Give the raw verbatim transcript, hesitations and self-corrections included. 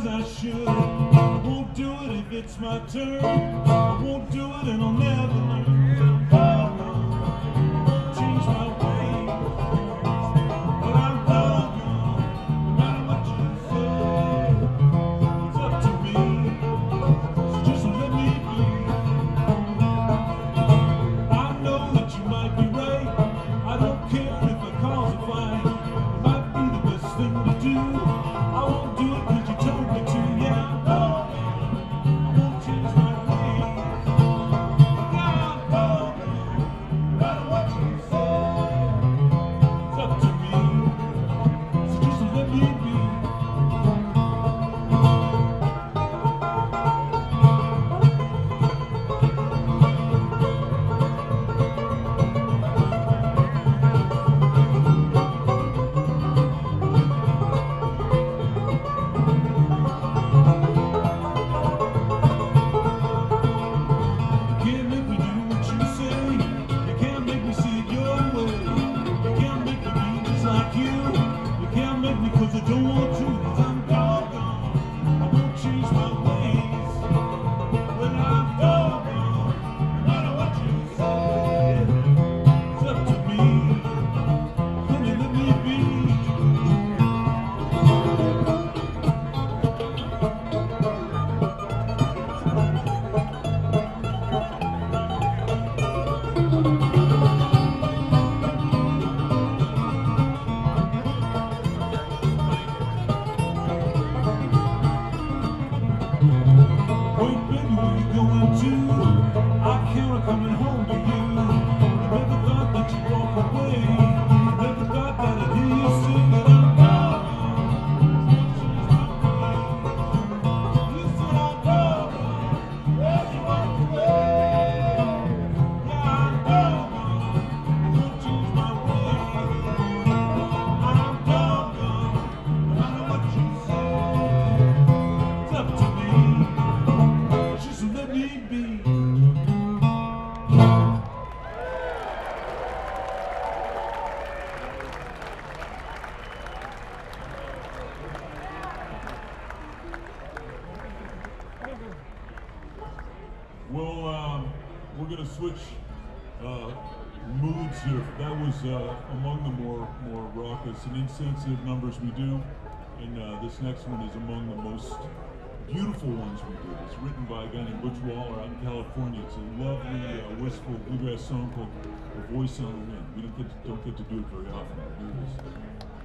as I should. I won't do it if it's my turn. I won't do it and I'll never learn. Oh, no, I won't change my ways. But I'm done, no matter what you say. It's up to me, so just let me be. I know that you might be right. I don't care if it causes a fight. It might be the best thing to do. I won't do it cause you told me to. Yeah, no, I won't change my ways. Yeah, no, no matter what you say. It's up to me, so just let me be. Cause I don't want to, cause I'm doggone. I won't change my ways. When I'm doggone, no matter what you say, it's up to me. Honey, let me be. Wait, baby, where you going to? I count on coming home to you. I never thought that you'd walk away. Never thought that I'd hear you sing that I'm gone. You said I'm gone. Well, you walked away. Yeah, I'm gone. Won't change my ways. I'm gone. No matter what you say, it's up to me. Just let me be. Well, um, we're gonna switch uh, moods here. That was uh, among the more more raucous and insensitive numbers we do, and uh, this next one is among the most beautiful ones we do. It's written by a guy named Butch Waller out in California. It's a lovely, uh, wistful bluegrass song called "A Voice on the Wind." We don't get to, don't get to do it very often. We do this.